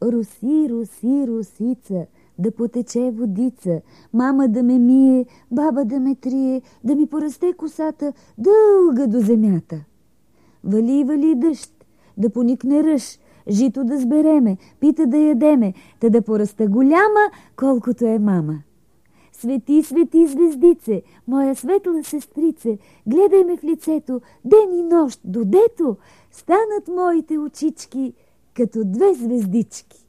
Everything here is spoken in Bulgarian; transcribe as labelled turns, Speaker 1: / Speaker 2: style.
Speaker 1: Руси, руси, русица, да потече водица, мама да ме мие, баба да ме трие, да ми порасте косата дълга до земята. Вали, вали дъжд, да поникне ръж, жито да сбереме, пита да ядеме, та да поръста голяма, колкото е мама. Свети, свети, звездице, моя светла сестрице, гледай ме в лицето, ден и нощ, додето станат моите очички като две звездички.